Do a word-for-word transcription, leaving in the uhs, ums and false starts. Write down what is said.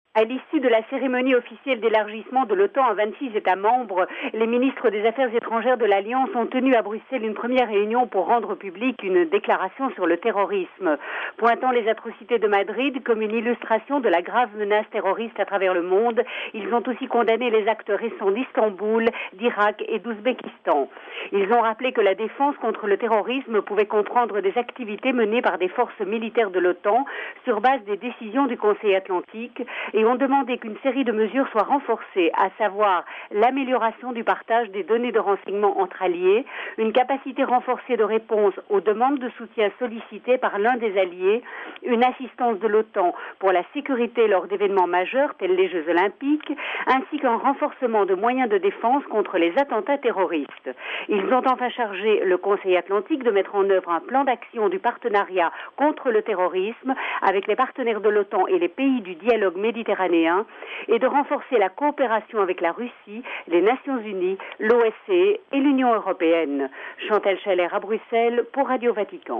À l'issue de la cérémonie officielle d'élargissement de l'OTAN à vingt-six États membres, les ministres des Affaires étrangères de l'Alliance ont tenu à Bruxelles une première réunion pour rendre publique une déclaration sur le terrorisme, pointant les atrocités de Madrid comme une illustration de la grave menace terroriste à travers le monde. Ils ont aussi condamné les actes récents d'Istanbul, d'Irak et d'Ouzbékistan. Ils ont rappelé que la défense contre le terrorisme pouvait comprendre des activités menées par des forces militaires de l'OTAN sur base des décisions du Conseil atlantique et ont demandé qu'une série de mesures soient renforcées, à savoir l'amélioration du partage des données de renseignement entre alliés, une capacité renforcée de réponse aux demandes de soutien sollicitées par l'un des alliés, une assistance de l'OTAN pour la sécurité lors d'événements majeurs tels les Jeux olympiques, ainsi qu'un renforcement de moyens de défense contre les attentats terroristes. Ils ont enfin chargé le Conseil atlantique de mettre en œuvre un plan d'action du partenariat contre le terrorisme avec les partenaires de l'OTAN et les pays du dialogue méditerranéen et de renforcer la coopération avec la Russie, les Nations Unies, l'O S C E et l'Union européenne. Chantal Chaler à Bruxelles pour Radio Vatican.